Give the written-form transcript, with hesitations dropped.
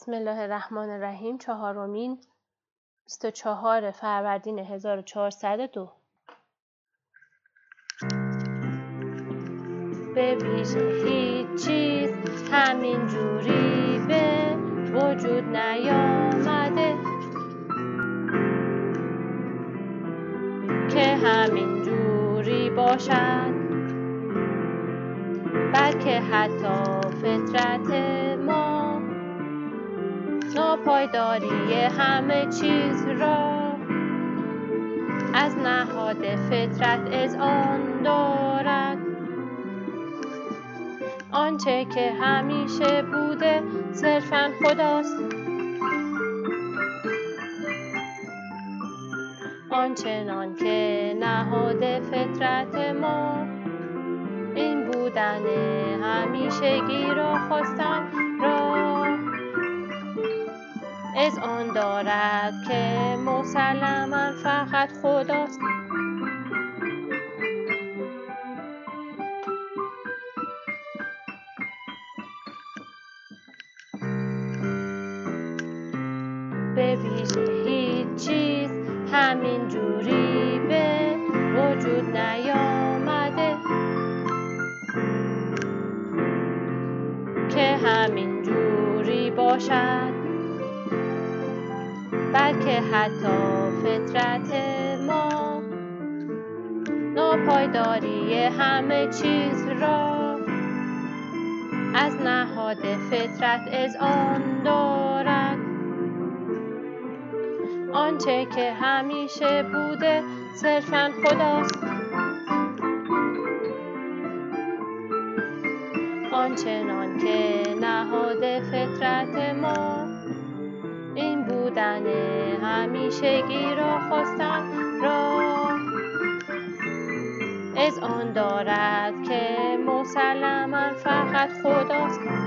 بسم الله الرحمن الرحیم. 24 فروردین 1402. به ویژه هیچ چیز همین جوری به وجود نیامده که همین جوری باشد، بلکه حتی فطرت ما ناپایداری همه چیز را از نهاد فطرت اذعان دارد. آنچه که همیشه بوده صرفاً خداست، آنچنان که نهاد فطرت ما این بودن همیشگی را خواستن را اذعان دارد که مسلماً فقط خداست. به ویژه هیچ چیز همین جوری به وجود نیامده که همین جوری باشد، بلکه حتی فطرت ما ناپایداری همه چیز را از نهاد فطرت اذعان دارد. آنچه که همیشه بوده صرفاً خداست، آنچنان که نهاد فطرت ما این بودن همیشگی را خواستن را اذعان دارد که مسلماً فقط خداست.